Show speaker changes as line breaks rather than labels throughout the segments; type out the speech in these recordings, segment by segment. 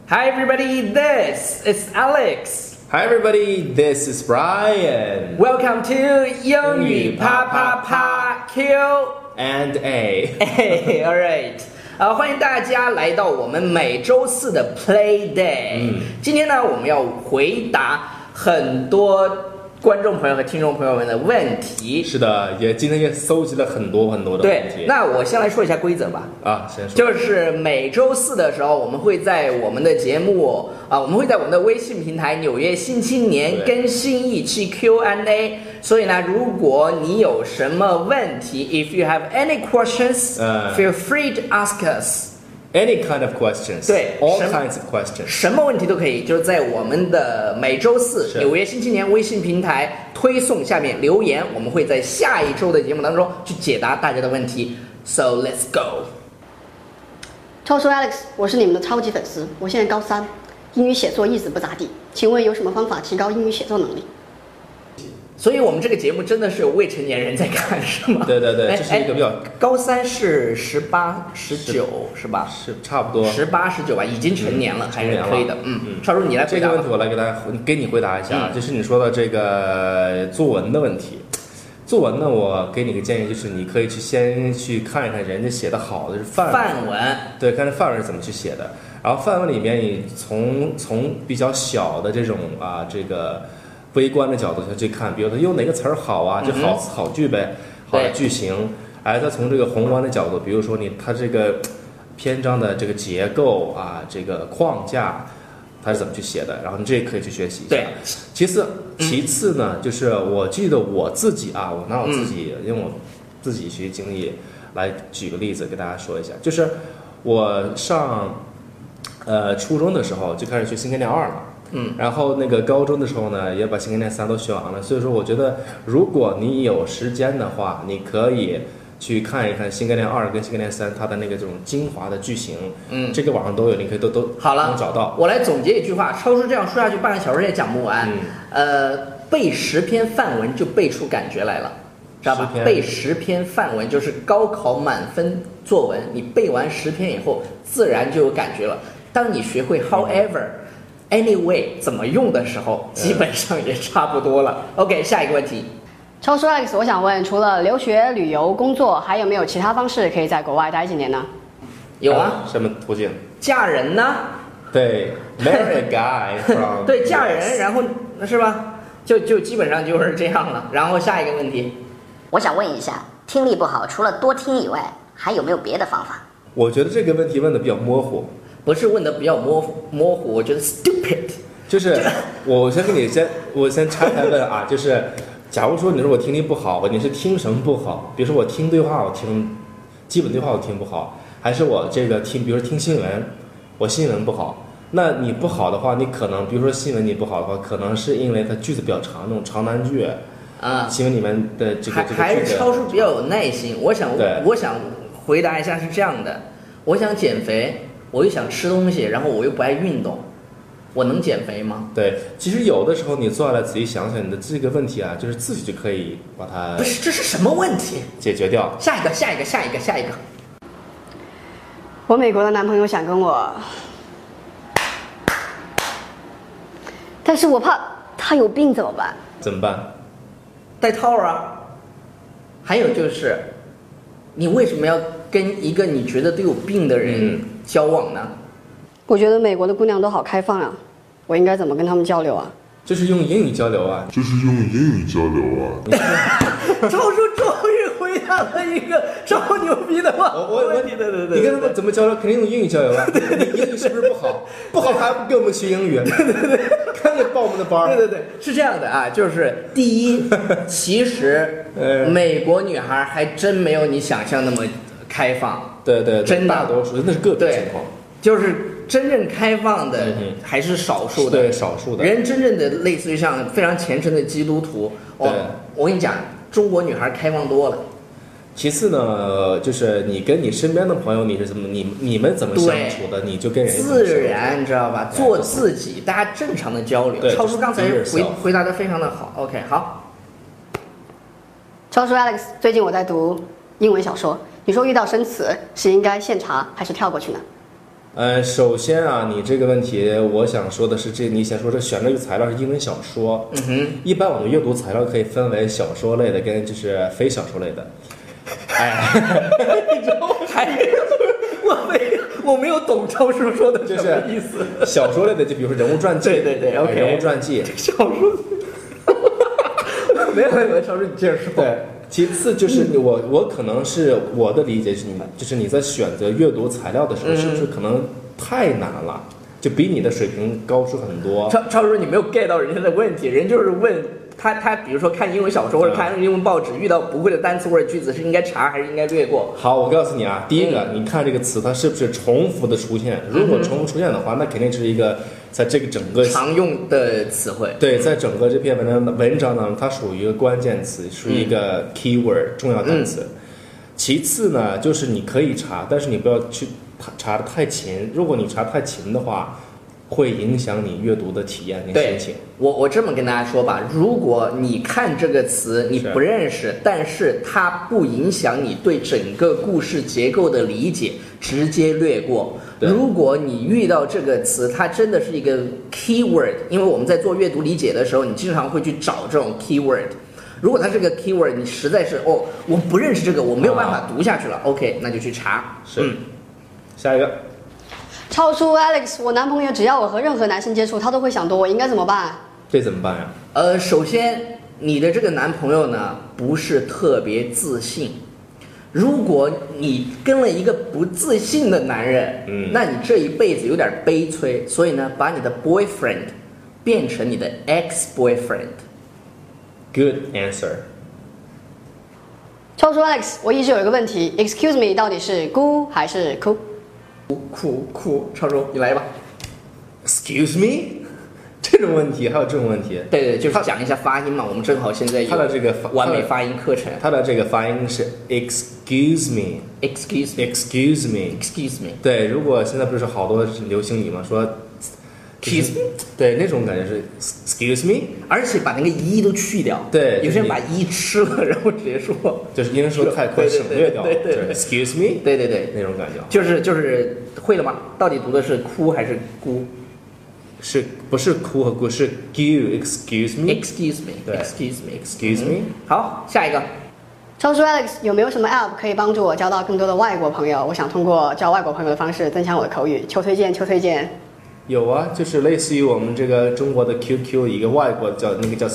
Hi everybody, this is Alex.
Hi everybody, this is Brian.
Welcome to 英语啪啪啪 Q
and A.
All right. 欢迎大家来到我们每周四的 Play Day。今天呢，我们要回答很多观众朋友和听众朋友们的问题。
是的，今天也搜集了很多的问题。
对，那我先来说一下规则吧。
先说。
就是每周四的时候，我们会在我们的节目我们会在我们的微信平台《纽约新青年》更新一期 Q&A。所以呢，如果你有什么问题 ，If you have any questions, feel free to ask us.Any
kind of questions.
对
all kinds of questions.
什么问题都可以，就是在我们的每周四纽约新青年微信平台推送下面留言，我们会在下一周的节目当中去解答大家的问题。So let's go.
超叔 Alex， 我是你们的超级粉丝，我现在高3，英语写作一直不咋地，请问有什么方法提高英语写作能力？
所以我们这个节目真的是有未成年人在看，是吗？
对，这是一个比较
高3是18、19是吧？
是差不多
18、19吧，已经成年了，还是可以的。超叔你来回答。
这个问题我来给你回答一下，就是你说的这个作文的问题。作文呢，我给你个建议，就是你可以先去看一看人家写的好的是范
文，
对，看这范文是怎么去写的。然后范文里面，你从比较小的这种这个微观的角度去看，比如说用哪个词儿好啊，就好句呗，好的句型。再从这个宏观的角度，比如说它这个篇章的这个结构这个框架，它是怎么去写的，然后你这也可以去学习一下。
对，
其次呢，就是我记得我自己我拿我自己用我自己学习经历来举个例子给大家说一下，就是我上初中的时候就开始学新概念2嘛。然后那个高中的时候呢，也把新概念3都学完了。所以说，我觉得如果你有时间的话，你可以去看一看新概念2跟新概念3它的那个这种精华的句型。这个网上都有，你可以都
好了
能找到。
我来总结一句话，超叔这样说下去半个小时也讲不完。背10篇范文就背出感觉来了，知道吧？背10篇范文就是高考满分作文，你背完10篇以后，自然就有感觉了。当你学会 however。Anyway， 怎么用的时候，基本上也差不多了。OK， 下一个问题。
超叔 Alex， 我想问，除了留学、旅游、工作，还有没有其他方式可以在国外待几年呢？
有啊。
什么途径？
嫁人呢？
对 ，marry a guy from
对，嫁人，然后是吧？就基本上就是这样了。然后下一个问题，
我想问一下，听力不好，除了多听以外，还有没有别的方法？
我觉得这个问题问的比较模糊。
不是问的比较模糊，我觉得 stupid。
就是我先拆开问就是，假如说你说我听力不好，你是听什么不好？比如说我听对话，基本对话我听不好，还是我这个比如说听新闻，我新闻不好。那你不好的话，你可能比如说新闻你不好的话，可能是因为它句子比较长，那种长难句新闻里面的这个
还是超叔比较有耐心。我想回答一下是这样的，我想减肥。我又想吃东西，然后我又不爱运动，我能减肥吗？
对，其实有的时候你坐下来仔细想想，你的这个问题就是自己就可以把它
不是这是什么问题
解决掉。
下一个。
我美国的男朋友想跟我，但是我怕他有病怎么办？
怎么办？
戴套啊。还有就是，你为什么要跟一个你觉得都有病的人交往呢？
我觉得美国的姑娘都好开放啊，我应该怎么跟他们交流啊？
就是用英语交流啊。
超叔终于回答了一个超牛逼的话。对，
你跟他们怎么交流？肯定用英语交流啊。你英语是不是不好？不好还不跟我们学英语？对，赶紧报我们的班。
对，是这样的就是第一，其实美国女孩还真没有你想象那么开放。
对，
真
大多数那是个别情况。
就是真正开放的还是少数的，
对，少数的
人真正的类似于像非常虔诚的基督徒。我跟你讲，中国女孩开放多了。
其次呢，就是你跟你身边的朋友，你是怎么你们怎么相处的，你就跟人
自然，你知道吧？做自己，大家正常的交流。超叔刚才回答的非常的好。OK， 好。
超叔 Alex， 最近我在读英文小说，你说遇到生词是应该现查还是跳过去呢？
首先啊，你这个问题，我想说的是，你想说这选这个材料是英文小说。一般我们阅读材料可以分为小说类的跟就是非小说类的。
我没有懂超叔说的什么意思。
小说类的，就比如说人物传记。
对，OK。
人物传记。
小说。没有，超叔你接着说。
对。其次就是我可能是我的理解是就是你在选择阅读材料的时候，是不是可能太难了，就比你的水平高出很多。
超叔你没有 get 到人家的问题，人就是问他比如说看英文小说或者看英文报纸，遇到不会的单词或者句子是应该查还是应该略过？
好，我告诉你啊，第一个，你看这个词它是不是重复的出现？如果重复出现的话，那肯定是一个在这个整个
常用的词汇。
对，在整个这篇文章呢，它属于一个关键词，属于一个 keyword 重要单词。其次呢，就是你可以查，但是你不要去查得太勤。如果你查太勤的话，会影响你阅读的体验跟心情。
我这么跟大家说吧，如果你看这个词你不认识，但是它不影响你对整个故事结构的理解，直接略过。如果你遇到这个词，它真的是一个 keyword， 因为我们在做阅读理解的时候，你经常会去找这种 keyword。如果它是个 keyword， 你实在是我不认识这个，我没有办法读下去了，OK， 那就去查。
下一个。
超叔 Alex， 我男朋友只要我和任何男生接触，他都会想躲我，应该怎么办？
这怎么办呀？
首先你的这个男朋友呢不是特别自信。如果你跟了一个不自信的男人，那你这一辈子有点悲催。所以呢，把你的 boyfriend 变成你的 ex-boyfriend。Good
answer。
超叔 Alex， 我一直有一个问题 ，Excuse me， 到底是咕还是哭？
酷，超叔你来吧。
Excuse me， 这种问题还有这种问题？
对，就是讲一下发音嘛。我们正好现在有
他的这个
完美发音课程。
他的这个发音是 excuse me。对，如果现在不是好多流行语嘛，说 excuse me， 对，那种感觉是 excuse me，
而且把那个一都去掉。
对，
有些人把一吃了，然后直接说，
就是因为说太快省略掉了。
对
，excuse me，
对，
那种感觉。
就是会了吗？到底读的是哭还是咕？
不是哭和咕，是 excuse me。
对 excuse me。好，下一个。
超叔 Alex， 有没有什么 app 可以帮助我交到更多的外国朋友？我想通过交外国朋友的方式增强我的口语，求推荐。
有啊，就是类似于我们这个中国的 QQ， 一个外国叫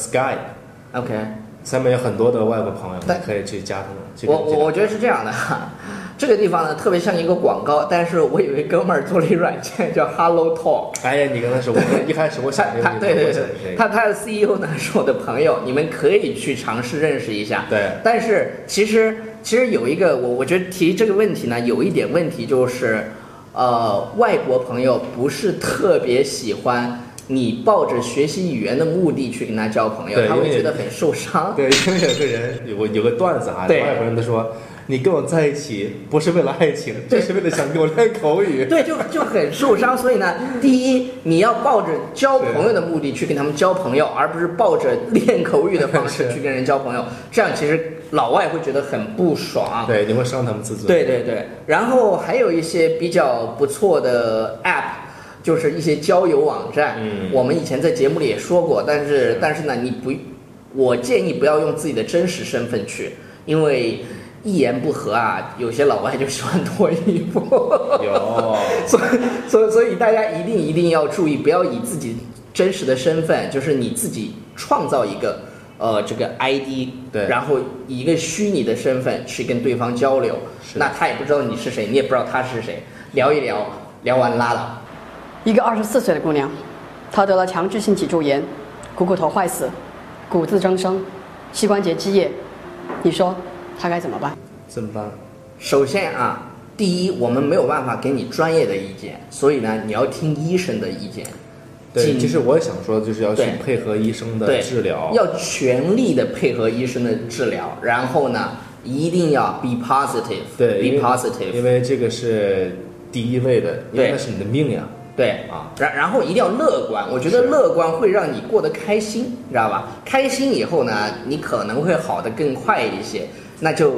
Skype。OK， 上面有很多的外国朋友，你可以去加他们。
我觉得是这样的，这个地方呢特别像一个广告，但是我有一个哥们儿做了一软件叫 Hello Talk。
哎呀，你刚才说，一开始我想这个，
对，他的 CEO 呢是我的朋友，你们可以去尝试认识一下。
对，
但是其实有一个我觉得提这个问题呢有一点问题就是。外国朋友不是特别喜欢你抱着学习语言的目的去跟他交朋友，他会觉得很受伤。
对，因为有个人有个段子啊，外国人都说你跟我在一起不是为了爱情，这是为了想跟我练口语。
对，就很受伤。所以呢，第一，你要抱着交朋友的目的去跟他们交朋友，而不是抱着练口语的方式去跟人交朋友。这样其实老外会觉得很不爽。
对，你会伤他们自尊。
对。然后还有一些比较不错的 app。就是一些交友网站，我们以前在节目里也说过，但是呢，我建议不要用自己的真实身份去，因为一言不合啊，有些老外就喜欢脱衣服。
有，
所以大家一定要注意，不要以自己真实的身份，就是你自己创造一个这个 ID，
对，然
后以一个虚拟的身份去跟对方交流，那他也不知道你是谁，你也不知道他是谁，聊一聊，聊完拉倒。
一个24岁的姑娘，她得了强制性脊柱炎，股头坏死，骨质增生，膝关节积液，你说她该怎么办？
首先啊，第一，我们没有办法给你专业的意见，所以呢，你要听医生的意见。
对，其实我也想说，就是要去配合医生的治疗，
要全力的配合医生的治疗，然后呢，一定要 be positive，
对
，be positive，
因为这个是第一位的，因为那是你的命呀。
对啊，然后一定要乐观，我觉得乐观会让你过得开心，你知道吧？开心以后呢，你可能会好得更快一些。那就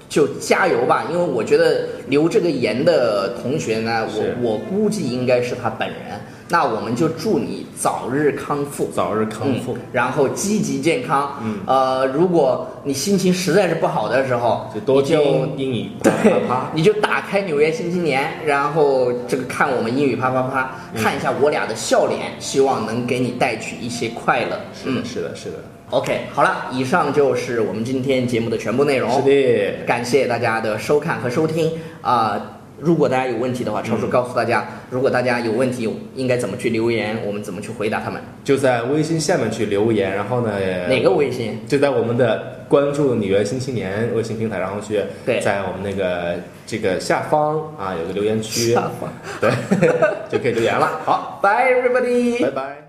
就加油吧，因为我觉得留这个言的同学呢，我估计应该是他本人。那我们就祝你早日康复，
早日康复，
然后积极健康。如果你心情实在是不好的时候，
就多听英语啪啪啪，
你就打开《纽约新青年》，然后这个看我们英语啪啪啪，看一下我俩的笑脸，希望能给你带去一些快乐。
是的。
OK， 好了，以上就是我们今天节目的全部内容。
是的，
感谢大家的收看和收听如果大家有问题的话，超叔告诉大家，如果大家有问题，应该怎么去留言，我们怎么去回答他们。
就在微信下面去留言，然后呢，
哪个微信？
就在我们的关注纽约新青年微信平台，然后去在我们那个这个下方有个留言区，
下方
对，就可以留言了。好，
，Bye everybody，
拜拜。